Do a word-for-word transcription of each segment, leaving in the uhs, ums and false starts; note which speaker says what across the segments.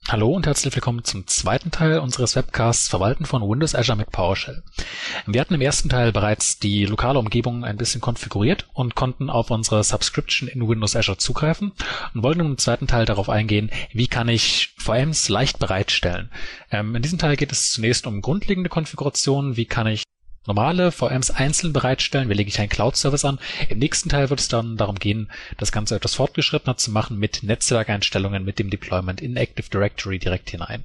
Speaker 1: Hallo und herzlich willkommen zum zweiten Teil unseres Webcasts Verwalten von Windows Azure mit PowerShell. Wir hatten im ersten Teil bereits die lokale Umgebung ein bisschen konfiguriert und konnten auf unsere Subscription in Windows Azure zugreifen und wollten im zweiten Teil darauf eingehen, wie kann ich V Ms leicht bereitstellen. Ähm, in diesem Teil geht es zunächst um grundlegende Konfigurationen, wie kann ich normale V Ms einzeln bereitstellen, wie lege ich einen Cloud-Service an. Im nächsten Teil wird es dann darum gehen, das Ganze etwas fortgeschrittener zu machen mit Netzwerkeinstellungen, mit dem Deployment in Active Directory direkt hinein.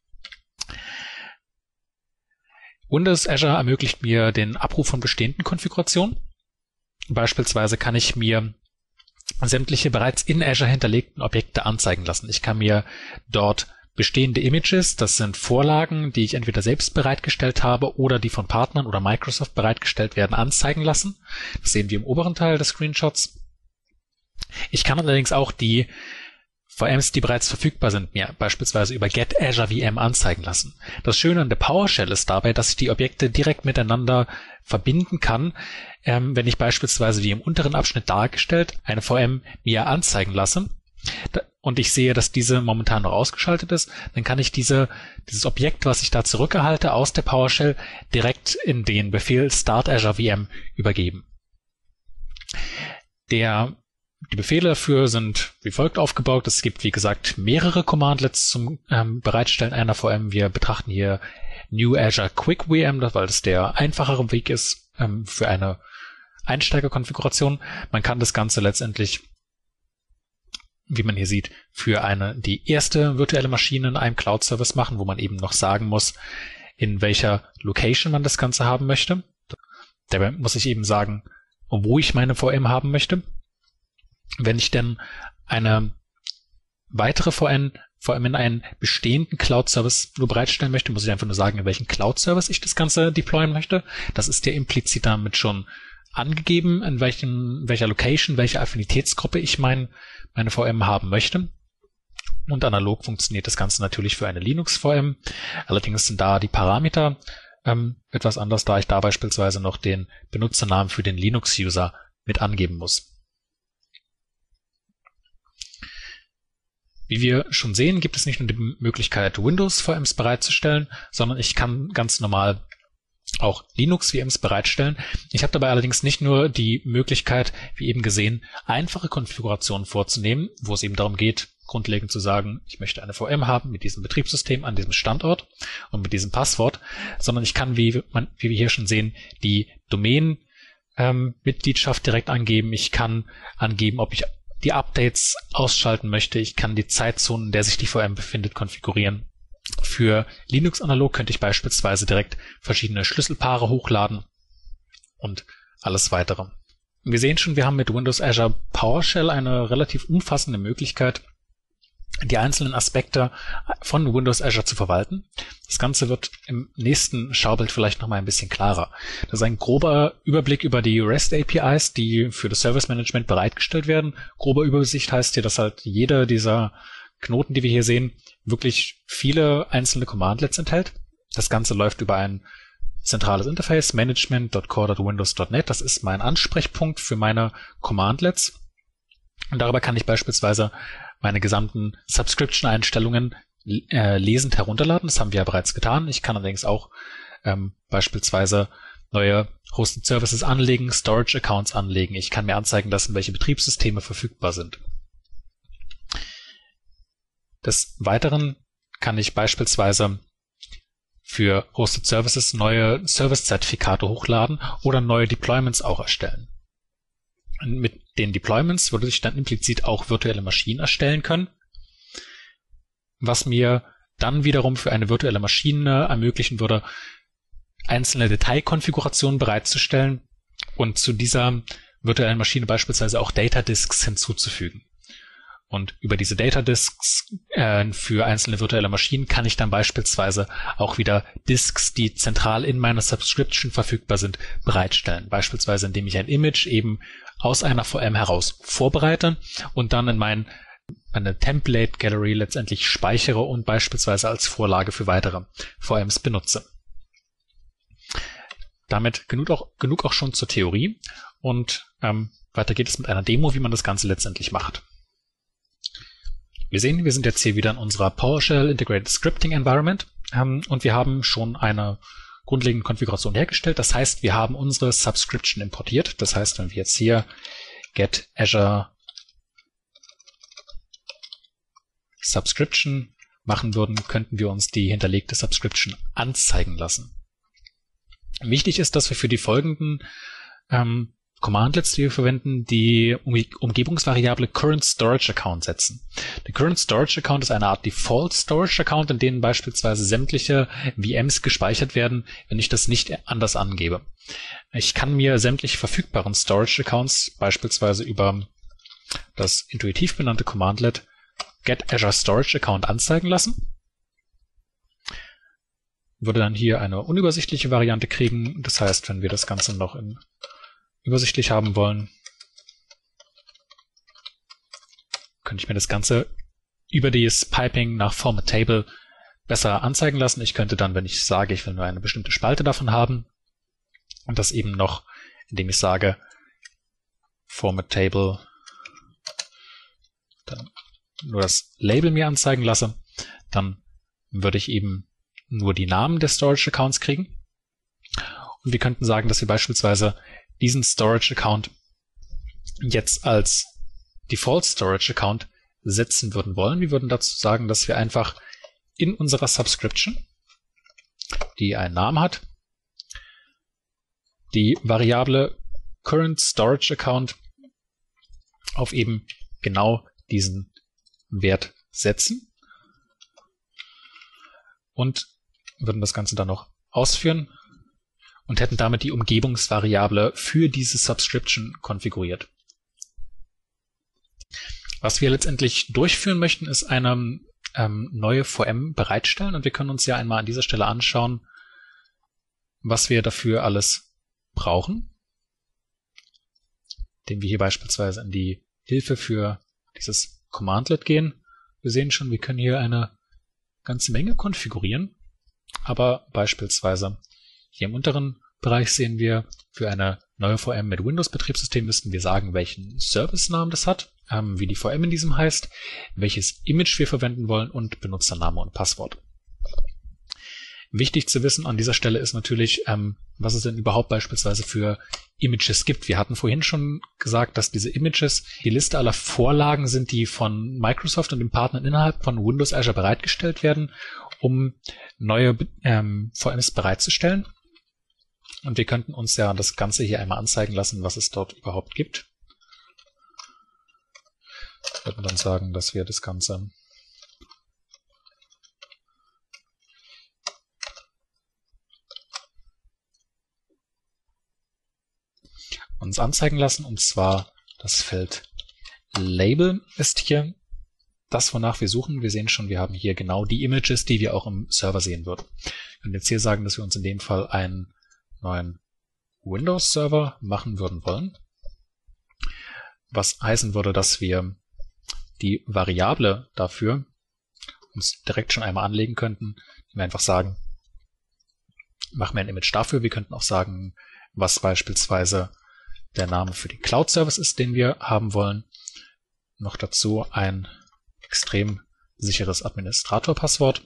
Speaker 1: Windows Azure ermöglicht mir den Abruf von bestehenden Konfigurationen. Beispielsweise kann ich mir sämtliche bereits in Azure hinterlegten Objekte anzeigen lassen. Ich kann mir dort bestehende Images, das sind Vorlagen, die ich entweder selbst bereitgestellt habe oder die von Partnern oder Microsoft bereitgestellt werden, anzeigen lassen. Das sehen wir im oberen Teil des Screenshots. Ich kann allerdings auch die V Ms, die bereits verfügbar sind, mir beispielsweise über Get Azure V M anzeigen lassen. Das Schöne an der PowerShell ist dabei, dass ich die Objekte direkt miteinander verbinden kann. Ähm, wenn ich beispielsweise, wie im unteren Abschnitt dargestellt, eine V M mir anzeigen lasse, und ich sehe, dass diese momentan noch ausgeschaltet ist, dann kann ich diese, dieses Objekt, was ich da zurückerhalte, aus der PowerShell direkt in den Befehl Start Azure V M übergeben. Der, die Befehle dafür sind wie folgt aufgebaut. Es gibt, wie gesagt, mehrere Commandlets zum ähm, Bereitstellen einer V M. Wir betrachten hier New Azure Quick V M, weil das der einfachere Weg ist ähm, für eine Einsteigerkonfiguration. Man kann das Ganze letztendlich, wie man hier sieht, für eine die erste virtuelle Maschine in einem Cloud-Service machen, wo man eben noch sagen muss, in welcher Location man das Ganze haben möchte. Dabei muss ich eben sagen, wo ich meine V M haben möchte. Wenn ich denn eine weitere V M, V M in einen bestehenden Cloud-Service nur bereitstellen möchte, muss ich einfach nur sagen, in welchen Cloud-Service ich das Ganze deployen möchte. Das ist ja implizit damit schon angegeben, in welchen, welcher Location, welche Affinitätsgruppe ich mein, meine V M haben möchte. Und analog funktioniert das Ganze natürlich für eine Linux-V M. Allerdings sind da die Parameter ähm, etwas anders, da ich da beispielsweise noch den Benutzernamen für den Linux-User mit angeben muss. Wie wir schon sehen, gibt es nicht nur die Möglichkeit, Windows-V Ms bereitzustellen, sondern ich kann ganz normal auch Linux-V Ms bereitstellen. Ich habe dabei allerdings nicht nur die Möglichkeit, wie eben gesehen, einfache Konfigurationen vorzunehmen, wo es eben darum geht, grundlegend zu sagen, ich möchte eine V M haben mit diesem Betriebssystem an diesem Standort und mit diesem Passwort, sondern ich kann, wie, man, wie wir hier schon sehen, die Domain-Mitgliedschaft ähm, direkt angeben. Ich kann angeben, ob ich die Updates ausschalten möchte. Ich kann die Zeitzone, in der sich die V M befindet, konfigurieren. Für Linux analog könnte ich beispielsweise direkt verschiedene Schlüsselpaare hochladen und alles weitere. Wir sehen schon, wir haben mit Windows Azure PowerShell eine relativ umfassende Möglichkeit, die einzelnen Aspekte von Windows Azure zu verwalten. Das Ganze wird im nächsten Schaubild vielleicht nochmal ein bisschen klarer. Das ist ein grober Überblick über die REST A P Is, die für das Service Management bereitgestellt werden. Grobe Übersicht heißt hier, dass halt jeder dieser Knoten, die wir hier sehen, wirklich viele einzelne Commandlets enthält. Das Ganze läuft über ein zentrales Interface, management punkt core punkt windows punkt net. Das ist mein Ansprechpunkt für meine Commandlets. Und darüber kann ich beispielsweise meine gesamten Subscription-Einstellungen äh, lesend herunterladen. Das haben wir ja bereits getan. Ich kann allerdings auch ähm, beispielsweise neue Hosted Services anlegen, Storage-Accounts anlegen. Ich kann mir anzeigen lassen, welche Betriebssysteme verfügbar sind. Des Weiteren kann ich beispielsweise für Hosted Services neue Service-Zertifikate hochladen oder neue Deployments auch erstellen. Und mit den Deployments würde ich dann implizit auch virtuelle Maschinen erstellen können, was mir dann wiederum für eine virtuelle Maschine ermöglichen würde, einzelne Detailkonfigurationen bereitzustellen und zu dieser virtuellen Maschine beispielsweise auch Data Disks hinzuzufügen. Und über diese Data Disks äh, für einzelne virtuelle Maschinen kann ich dann beispielsweise auch wieder Disks, die zentral in meiner Subscription verfügbar sind, bereitstellen. Beispielsweise indem ich ein Image eben aus einer V M heraus vorbereite und dann in mein, meine Template Gallery letztendlich speichere und beispielsweise als Vorlage für weitere V Ms benutze. Damit genug auch, genug auch schon zur Theorie und ähm, weiter geht es mit einer Demo, wie man das Ganze letztendlich macht. Wir sehen, wir sind jetzt hier wieder in unserer PowerShell Integrated Scripting Environment ähm, und wir haben schon eine grundlegende Konfiguration hergestellt. Das heißt, wir haben unsere Subscription importiert. Das heißt, wenn wir jetzt hier get Azure Subscription machen würden, könnten wir uns die hinterlegte Subscription anzeigen lassen. Wichtig ist, dass wir für die folgenden ähm, Commandlets, die wir verwenden, die Umgebungsvariable Current Storage Account setzen. Der Current Storage Account ist eine Art Default Storage Account, in denen beispielsweise sämtliche V Ms gespeichert werden, wenn ich das nicht anders angebe. Ich kann mir sämtliche verfügbaren Storage Accounts beispielsweise über das intuitiv benannte Commandlet Get Azure Storage Account anzeigen lassen. Würde dann hier eine unübersichtliche Variante kriegen. Das heißt, wenn wir das Ganze noch in übersichtlich haben wollen, könnte ich mir das Ganze über das Piping nach Format Table besser anzeigen lassen. Ich könnte dann, wenn ich sage, ich will nur eine bestimmte Spalte davon haben, und das eben noch, indem ich sage Format Table, dann nur das Label mir anzeigen lasse, dann würde ich eben nur die Namen der Storage Accounts kriegen. Und wir könnten sagen, dass wir beispielsweise diesen Storage Account jetzt als Default Storage Account setzen würden wollen. Wir würden dazu sagen, dass wir einfach in unserer Subscription, die einen Namen hat, die Variable Current Storage Account auf eben genau diesen Wert setzen und würden das Ganze dann noch ausführen und hätten damit die Umgebungsvariable für diese Subscription konfiguriert. Was wir letztendlich durchführen möchten, ist eine ähm, neue V M bereitstellen, und wir können uns ja einmal an dieser Stelle anschauen, was wir dafür alles brauchen, indem wir hier beispielsweise in die Hilfe für dieses Commandlet gehen. Wir sehen schon, wir können hier eine ganze Menge konfigurieren, aber beispielsweise hier im unteren Bereich sehen wir, für eine neue V M mit Windows-Betriebssystem müssten wir sagen, welchen Servicenamen das hat, ähm, wie die V M in diesem heißt, welches Image wir verwenden wollen und Benutzername und Passwort. Wichtig zu wissen an dieser Stelle ist natürlich, ähm, was es denn überhaupt beispielsweise für Images gibt. Wir hatten vorhin schon gesagt, dass diese Images die Liste aller Vorlagen sind, die von Microsoft und den Partnern innerhalb von Windows Azure bereitgestellt werden, um neue ähm, V Ms bereitzustellen. Und wir könnten uns ja das Ganze hier einmal anzeigen lassen, was es dort überhaupt gibt. Wir würden dann sagen, dass wir das Ganze uns anzeigen lassen, und zwar das Feld Label ist hier das, wonach wir suchen. Wir sehen schon, wir haben hier genau die Images, die wir auch im Server sehen würden. Wir können jetzt hier sagen, dass wir uns in dem Fall einen neuen Windows-Server machen würden wollen, was heißen würde, dass wir die Variable dafür uns direkt schon einmal anlegen könnten, indem wir einfach sagen, machen wir ein Image dafür. Wir könnten auch sagen, was beispielsweise der Name für den Cloud-Service ist, den wir haben wollen. Noch dazu ein extrem sicheres Administrator-Passwort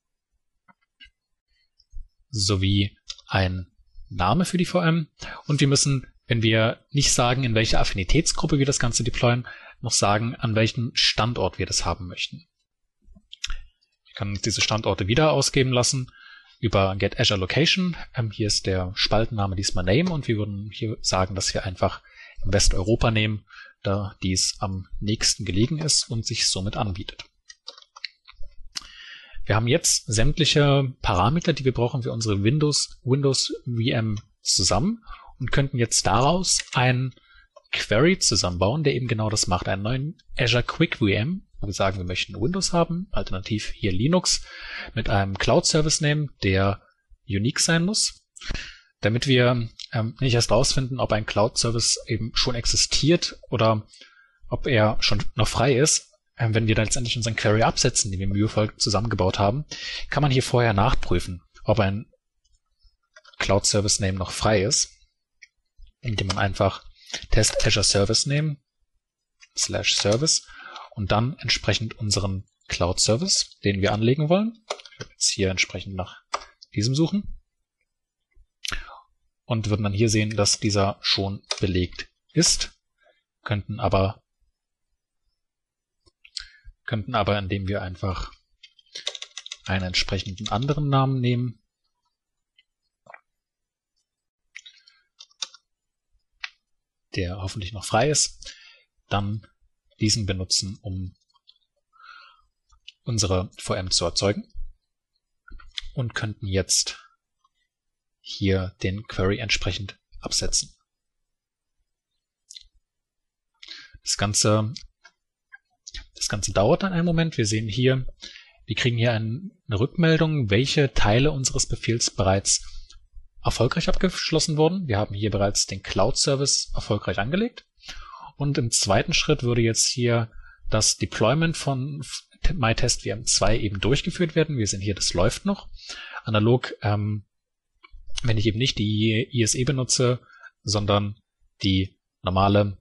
Speaker 1: sowie ein Name für die V M. Und wir müssen, wenn wir nicht sagen, in welcher Affinitätsgruppe wir das Ganze deployen, noch sagen, an welchem Standort wir das haben möchten. Wir können uns diese Standorte wieder ausgeben lassen über Get Azure Location. Ähm, hier ist der Spaltenname diesmal Name, und wir würden hier sagen, dass wir einfach Westeuropa nehmen, da dies am nächsten gelegen ist und sich somit anbietet. Wir haben jetzt sämtliche Parameter, die wir brauchen für unsere Windows, Windows V M zusammen und könnten jetzt daraus ein Query zusammenbauen, der eben genau das macht. Einen neuen Azure Quick V M, wo wir sagen, wir möchten Windows haben, alternativ hier Linux, mit einem Cloud-Service nehmen, der unique sein muss, damit wir ähm, nicht erst rausfinden, ob ein Cloud-Service eben schon existiert oder ob er schon noch frei ist. Ähm, wenn wir dann letztendlich unseren Query absetzen, den wir mühevoll zusammengebaut haben, kann man hier vorher nachprüfen, ob ein Cloud-Service-Name noch frei ist, indem man einfach Test Azure Service Name slash Service und dann entsprechend unseren Cloud-Service, den wir anlegen wollen. Ich werde jetzt hier entsprechend nach diesem suchen und würden dann hier sehen, dass dieser schon belegt ist, könnten aber könnten aber, indem wir einfach einen entsprechenden anderen Namen nehmen, der hoffentlich noch frei ist, dann diesen benutzen, um unsere V M zu erzeugen und könnten jetzt hier den Query entsprechend absetzen. Das Ganze, das Ganze dauert dann einen Moment. Wir sehen hier, wir kriegen hier eine Rückmeldung, welche Teile unseres Befehls bereits erfolgreich abgeschlossen wurden. Wir haben hier bereits den Cloud-Service erfolgreich angelegt. Und im zweiten Schritt würde jetzt hier das Deployment von MyTestVM zwei eben durchgeführt werden. Wir sehen hier, das läuft noch. Analog, ähm, wenn ich eben nicht die I S E benutze, sondern die normale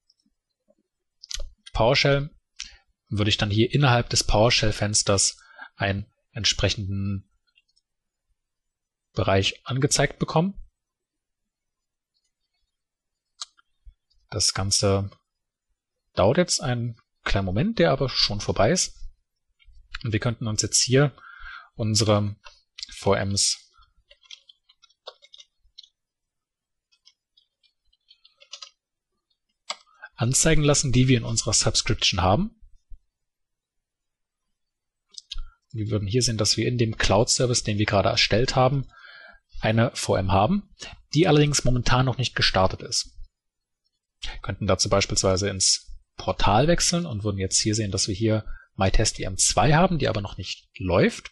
Speaker 1: PowerShell, würde ich dann hier innerhalb des PowerShell-Fensters einen entsprechenden Bereich angezeigt bekommen. Das Ganze dauert jetzt einen kleinen Moment, der aber schon vorbei ist. Und wir könnten uns jetzt hier unsere V Ms anzeigen lassen, die wir in unserer Subscription haben. Wir würden hier sehen, dass wir in dem Cloud-Service, den wir gerade erstellt haben, eine V M haben, die allerdings momentan noch nicht gestartet ist. Wir könnten dazu beispielsweise ins Portal wechseln und würden jetzt hier sehen, dass wir hier MyTestVM zwei haben, die aber noch nicht läuft.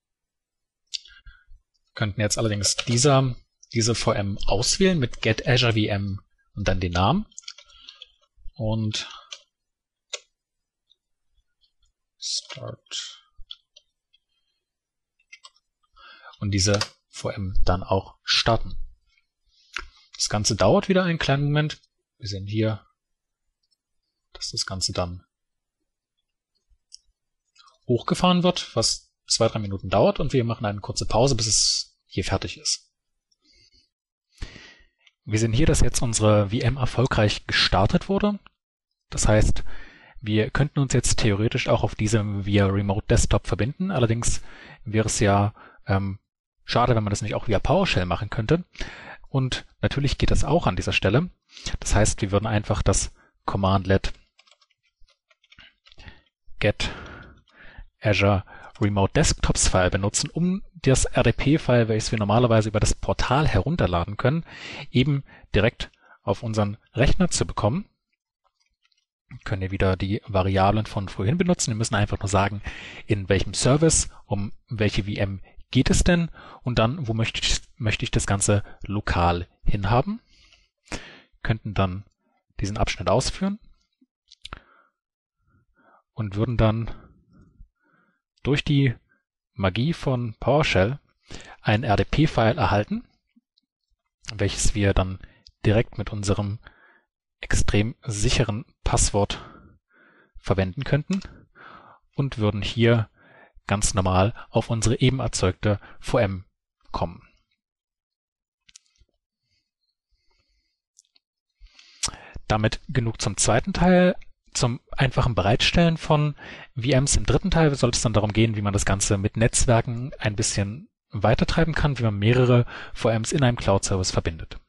Speaker 1: Wir könnten jetzt allerdings dieser, diese V M auswählen mit Get Azure V M und dann den Namen. Und Start. Und diese V M dann auch starten. Das Ganze dauert wieder einen kleinen Moment. Wir sehen hier, dass das Ganze dann hochgefahren wird, was zwei, drei Minuten dauert, und wir machen eine kurze Pause, bis es hier fertig ist. Wir sehen hier, dass jetzt unsere V M erfolgreich gestartet wurde. Das heißt, wir könnten uns jetzt theoretisch auch auf diese via Remote Desktop verbinden. Allerdings wäre es ja ähm, schade, wenn man das nicht auch via PowerShell machen könnte. Und natürlich geht das auch an dieser Stelle. Das heißt, wir würden einfach das Command-Let Get Azure Remote Desktops File benutzen, um das R D P-File, welches wir normalerweise über das Portal herunterladen können, eben direkt auf unseren Rechner zu bekommen. Wir können hier wieder die Variablen von vorhin benutzen. Wir müssen einfach nur sagen, in welchem Service, um welche V M geht es denn, und dann, wo möchte ich, möchte ich das Ganze lokal hinhaben. Wir könnten dann diesen Abschnitt ausführen und würden dann durch die Magie von PowerShell ein R D P-File erhalten, welches wir dann direkt mit unserem extrem sicheren Passwort verwenden könnten und würden hier ganz normal auf unsere eben erzeugte V M kommen. Damit genug zum zweiten Teil. Zum einfachen Bereitstellen von V Ms im dritten Teil soll es dann darum gehen, wie man das Ganze mit Netzwerken ein bisschen weitertreiben kann, wie man mehrere V Ms in einem Cloud-Service verbindet.